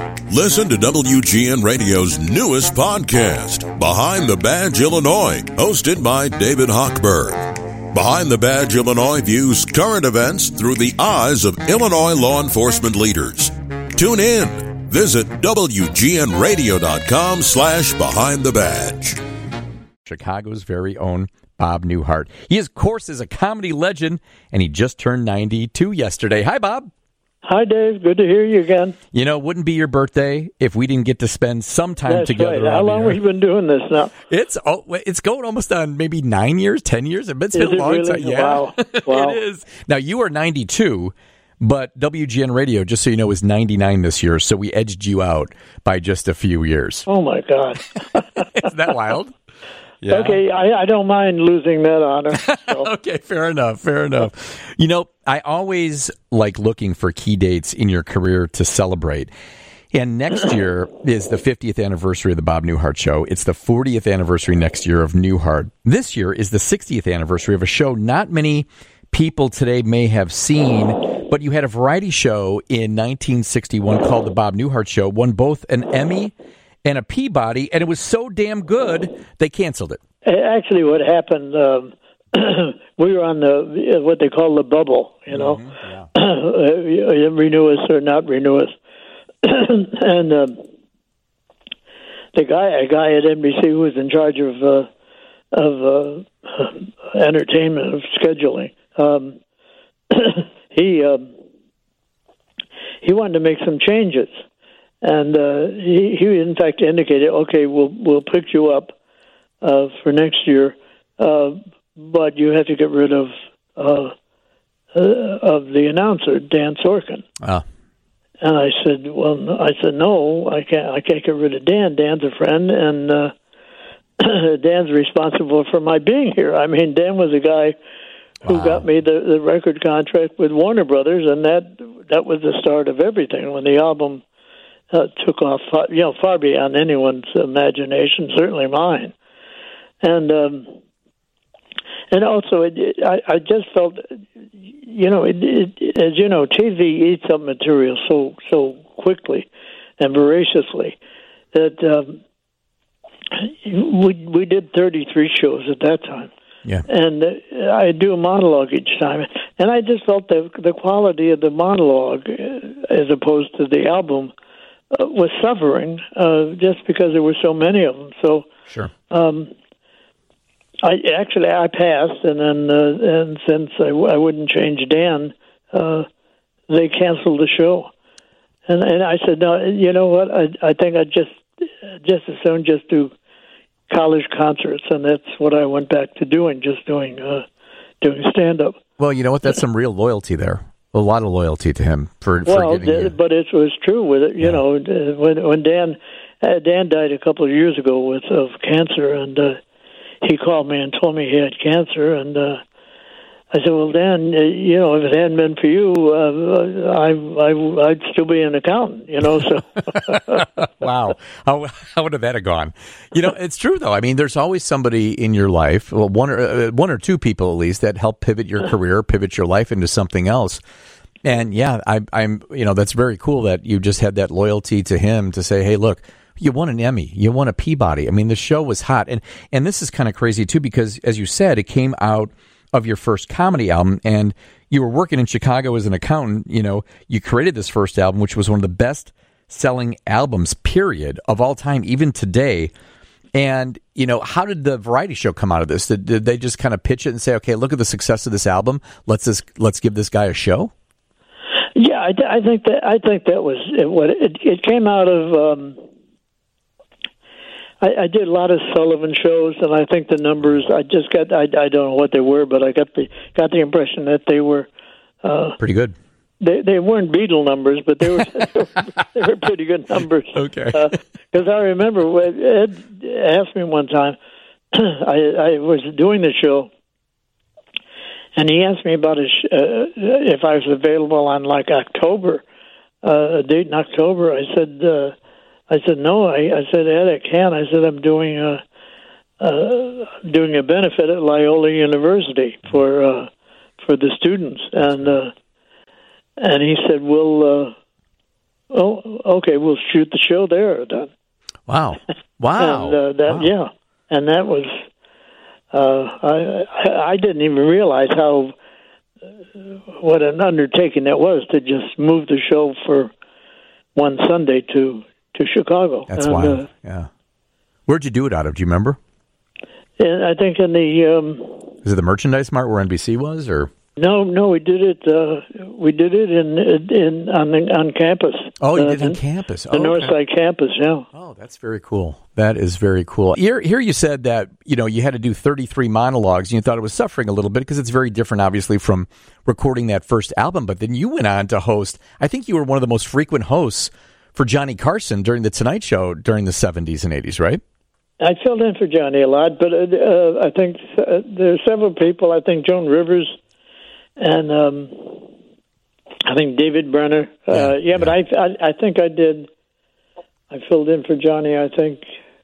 Listen to WGN Radio's newest podcast, Behind the Badge Illinois, hosted by David Hochberg. Behind the Badge Illinois views current events through the eyes of Illinois law enforcement leaders. Tune in. Visit WGNRadio.com/Behind the Badge. Chicago's very own Bob Newhart. He, of course, is a comedy legend, and he just turned 92 yesterday. Hi, Bob. Hi, Dave. Good to hear you again. You know, it wouldn't be your birthday if we didn't get to spend some time together. Right. How long have you been doing this now? It's going almost on maybe 9 years, 10 years. It's been a long really? time. Yeah, Wow. It is. Now, you are 92, but WGN Radio, just so you know, is 99 this year, so we edged you out by just a few years. Oh, my God. Isn't that wild? Yeah. Okay, I don't mind losing that honor. So. Okay, fair enough. You know, I always like looking for key dates in your career to celebrate. And next year is the 50th anniversary of the Bob Newhart Show. It's the 40th anniversary next year of Newhart. This year is the 60th anniversary of a show not many people today may have seen, but you had a variety show in 1961 called The Bob Newhart Show, won both an Emmy and a Peabody, and it was so damn good, they canceled it. Actually, what happened, we were on what they call the bubble, you know, renew us or not renew us. And a guy at NBC who was in charge of entertainment, of scheduling, he wanted to make some changes. And he in fact indicated, okay, we'll pick you up for next year, but you have to get rid of the announcer, Dan Sorkin. And I said, no, I can't get rid of Dan. Dan's a friend, and Dan's responsible for my being here. I mean, Dan was a guy who got me the record contract with Warner Brothers, and that was the start of everything. When the album took off, far beyond anyone's imagination, certainly mine. And also, I just felt, as you know, TV eats up material so quickly and voraciously that we did 33 shows at that time. Yeah. And I do a monologue each time, and I just felt that the quality of the monologue, as opposed to the album, was suffering just because there were so many of them. So, sure. I passed, and then and since I wouldn't change Dan, they canceled the show, and I said, no, you know what? I think I'd just as soon just do college concerts, and that's what I went back to doing, just doing stand up. Well, you know what? That's some real loyalty there. A lot of loyalty to him for giving you. But it was true with it. You know, when Dan died a couple of years ago of cancer, and he called me and told me he had cancer, and I said, "Well, Dan, if it hadn't been for you, I'd still be an accountant." So. Wow, how would that have gone? It's true though. I mean, there's always somebody in your life, well, one or two people at least, that help pivot your career, pivot your life into something else. And yeah, I'm that's very cool that you just had that loyalty to him to say, hey, look, you won an Emmy, you won a Peabody. I mean, the show was hot, and this is kind of crazy too because, as you said, it came out of your first comedy album, and you were working in Chicago as an accountant. You created this first album, which was one of the best selling albums, period, of all time, even today. And, how did the variety show come out of this? Did they just kind of pitch it and say, okay, look at the success of this album. Let's give this guy a show? Yeah, I think that was what it came out of. I did a lot of Sullivan shows, and I think the numbers I don't know what they were, but I got the impression that they were pretty good. They weren't Beatle numbers, but they were pretty good numbers. Okay. Because I remember Ed asked me one time, I was doing the show, and he asked me about if I was available on like October, a date in October. I said no. I said, Ed, I can't. I said I'm doing a benefit at Loyola University for the students, and he said, we'll oh, okay, we'll shoot the show there then. Wow. Wow. And yeah, and that was I didn't even realize how what an undertaking that was to just move the show for one Sunday to Chicago. That's wild. Yeah. Where'd you do it out of? Do you remember? And I think in the is it the Merchandise Mart where NBC was, or? No, we did it. We did it on campus. Oh, you did it on campus. The Northside campus, yeah. Oh, that's very cool. That is very cool. Here you said that you had to do 33 monologues, and you thought it was suffering a little bit because it's very different, obviously, from recording that first album. But then you went on to host. I think you were one of the most frequent hosts for Johnny Carson during the Tonight Show during the 70s and 80s, right? I filled in for Johnny a lot, but I think there are several people. I think Joan Rivers. And I think David Brenner. But I think I did. I filled in for Johnny. I think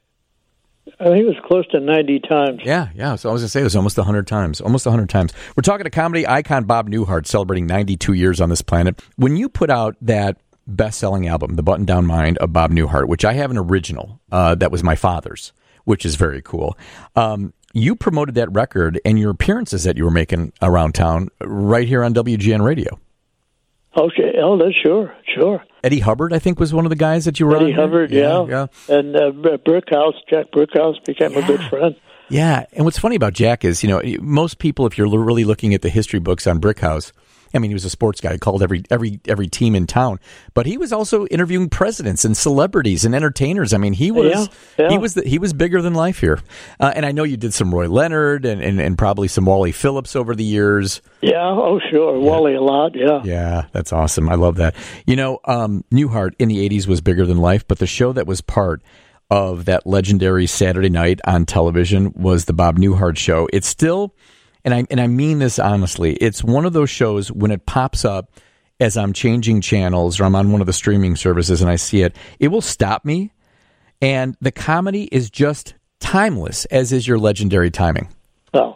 it was close to 90 times. Yeah. So I was going to say it was almost 100 times. Almost 100 times. We're talking to comedy icon Bob Newhart, celebrating 92 years on this planet. When you put out that best-selling album, The Button-Down Mind of Bob Newhart, which I have an original that was my father's, which is very cool. You promoted that record and your appearances that you were making around town right here on WGN Radio. Okay. Oh, that's sure. Eddie Hubbard, I think, was one of the guys that you were Eddie Hubbard, yeah. And Jack Brickhouse became a good friend. Yeah. And what's funny about Jack is, most people, if you're really looking at the history books on Brickhouse, I mean, he was a sports guy. He called every team in town, but he was also interviewing presidents and celebrities and entertainers. I mean, he was he was bigger than life here. And I know you did some Roy Leonard and probably some Wally Phillips over the years. Yeah, oh sure, Wally a lot. Yeah, yeah, that's awesome. I love that. Newhart in the '80s was bigger than life, but the show that was part of that legendary Saturday night on television was the Bob Newhart Show. It's still. And I mean this honestly, it's one of those shows when it pops up as I'm changing channels or I'm on one of the streaming services and I see it, it will stop me. And the comedy is just timeless, as is your legendary timing. Oh.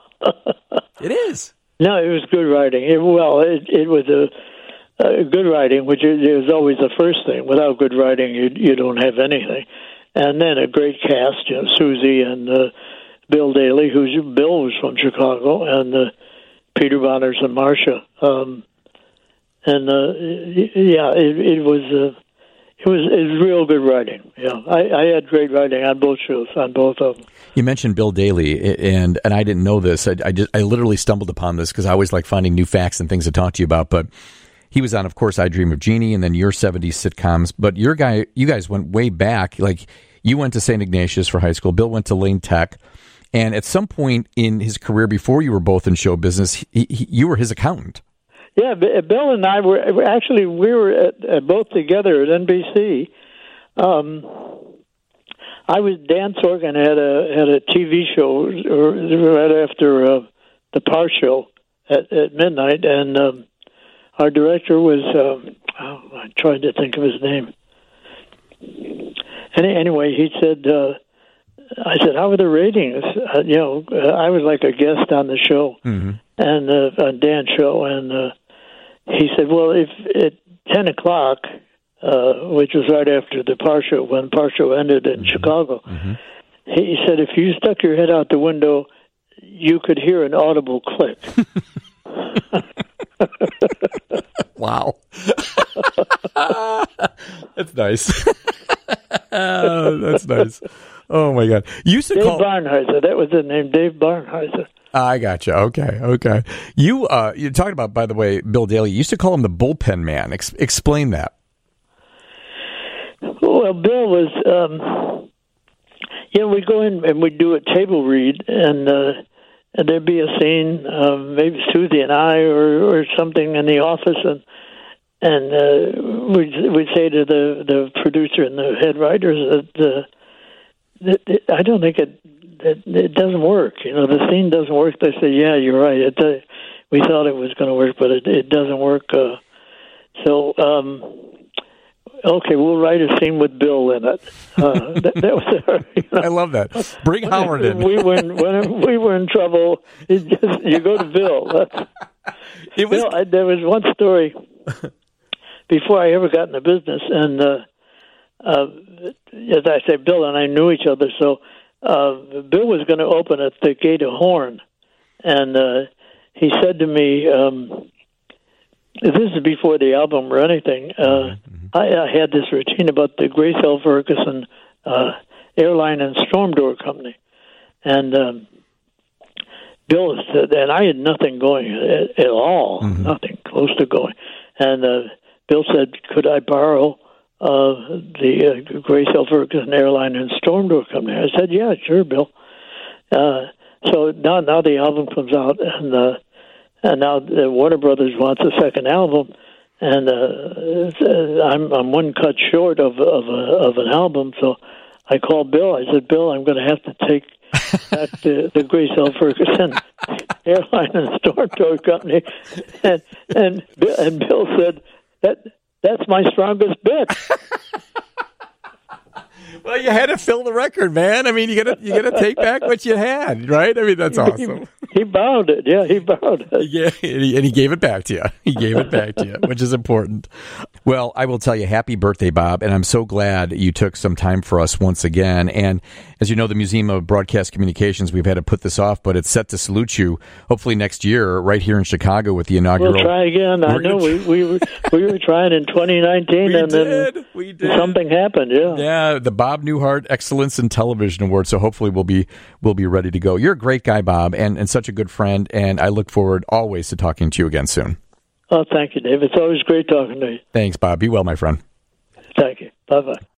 It is. No, it was good writing. It was a good writing, which is always the first thing. Without good writing, you don't have anything. And then a great cast, Susie and Bill Daly, Bill was from Chicago, and Peter Bonners and Marcia. It was real good writing. Yeah, I had great writing on both shows, on both of them. You mentioned Bill Daly, and I didn't know this. I literally stumbled upon this because I always like finding new facts and things to talk to you about. But he was on, of course, I Dream of Jeannie, and then your '70s sitcoms. But you guys went way back. Like you went to St. Ignatius for high school. Bill went to Lane Tech. And at some point in his career, before you were both in show business, you were his accountant. Yeah, Bill and I were both together at NBC. Dan Sorkin had a TV show right after the Parr Show at midnight, and our director was I'm trying to think of his name. Anyway, he said. I said, "How were the ratings?" I was like a guest on the show, and on Dan's show, and he said, "Well, if at 10:00, which was right after the Parr Show, when Parr Show ended in Chicago, he said, if you stuck your head out the window, you could hear an audible click." Wow, that's nice. That's nice. Oh my God! You used to Dave Barnheiser. That was his name, Dave Barnheiser. I got you. Okay. You're talking about, by the way, Bill Daly. You used to call him the bullpen man. Explain that. Well, Bill was, we'd go in and we'd do a table read, and there'd be a scene, maybe Susie and I or something in the office, and we'd say to the producer and the head writers that I don't think it doesn't work. The scene doesn't work. They say, "Yeah, you're right. We thought it was going to work, but it doesn't work." Okay, we'll write a scene with Bill in it. That was I love that. Bring Howard in. When we were in trouble, you go to Bill. There was one story. before I ever got in the business, and as I say, Bill and I knew each other, so Bill was going to open at the Gate of Horn, and he said to me, this is before the album or anything, I had this routine about the Grace L. Ferguson Airline and Storm Door Company, and Bill said, and I had nothing going at all, nothing close to going, and Bill said, could I borrow the Grace L. Ferguson Airline and Storm Door Company? I said, yeah, sure, Bill. So now the album comes out, and now the Warner Brothers wants a second album, and I'm one cut short of an album. So I called Bill. I said, Bill, I'm going to have to take back the Grace L. Ferguson Airline and Storm Door Company, and Bill said that's my strongest bit. Well, you had to fill the record, man. I mean, you gotta take back what you had, right? I mean, that's awesome. He borrowed it. Yeah, he borrowed it. Yeah, and he gave it back to you. He gave it back to you, which is important. Well, I will tell you, happy birthday, Bob, and I'm so glad you took some time for us once again. And as you know, the Museum of Broadcast Communications, we've had to put this off, but it's set to salute you hopefully next year right here in Chicago with the inaugural. We'll try again. I know we were trying in 2019, then something happened. Yeah, the Bob Newhart Excellence in Television Award. So hopefully we'll be ready to go. You're a great guy, Bob, and such a good friend, and I look forward always to talking to you again soon. Oh, thank you, Dave. It's always great talking to you. Thanks, Bob. Be well, my friend. Thank you. Bye-bye.